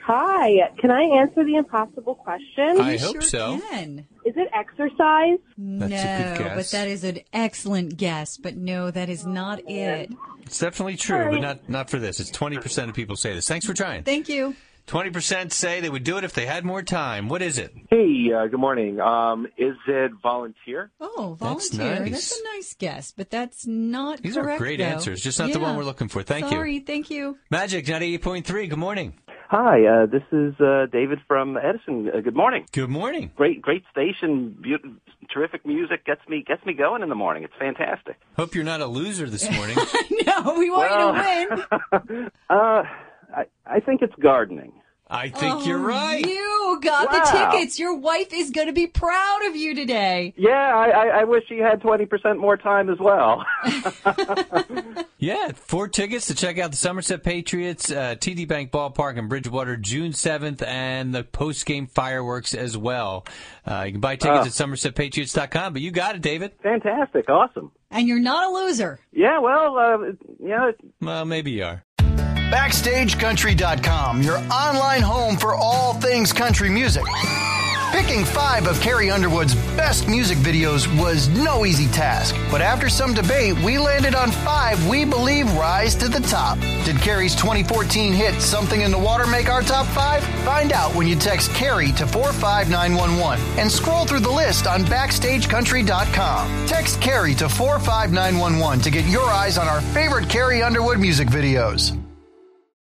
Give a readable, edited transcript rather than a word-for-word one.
Hi. Can I answer the impossible question? I hope so. Can. Is it exercise? That's a good guess. But that is an excellent guess. But no, that is not it. It's definitely true, but not for this. It's 20% of people say this. Thanks for trying. Thank you. 20% say they would do it if they had more time. What is it? Hey, good morning. Is it volunteer? Oh, That's volunteer. nice. That's a nice guess, but that's not These correct, are great though. answers. Just not the one we're looking for. Thank you. Sorry, thank you. Magic 98.3. Good morning. Hi, this is David from Edison. Good morning. Good morning. Great station. Terrific music gets me going in the morning. It's fantastic. Hope you're not a loser this morning. No, we want you to win. I think it's gardening. I think you're right. You got the tickets. Your wife is going to be proud of you today. Yeah, I wish she had 20% more time as well. Yeah, 4 tickets to check out the Somerset Patriots, TD Bank Ballpark in Bridgewater, June 7th, and the post-game fireworks as well. You can buy tickets at somersetpatriots.com, but you got it, David. Fantastic. Awesome. And you're not a loser. Yeah, well, Well, maybe you are. BackstageCountry.com, your online home for all things country music. Picking 5 of Carrie Underwood's best music videos was no easy task, but after some debate, we landed on 5 we believe rise to the top. Did Carrie's 2014 hit Something in the Water make our top 5? Find out when you text Carrie to 45911 and scroll through the list on BackstageCountry.com. Text Carrie to 45911 to get your eyes on our favorite Carrie Underwood music videos.